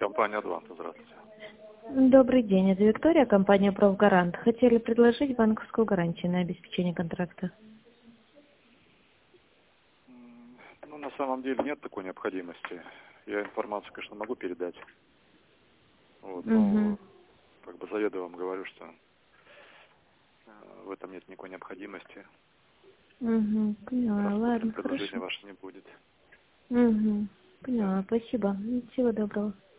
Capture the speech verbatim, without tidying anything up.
Компания «Адванта», здравствуйте. Добрый день, это Виктория, компания «Профгарант». Хотели предложить банковскую гарантию на обеспечение контракта. Ну, на самом деле нет такой необходимости. Я информацию, конечно, могу передать. Вот, но Угу. как бы заведомо вам говорю, что э, в этом нет никакой необходимости. Угу. Поняла, Рассмотрим ладно, предложение хорошо. ваше не будет. Угу. Поняла, Да. спасибо. Всего доброго.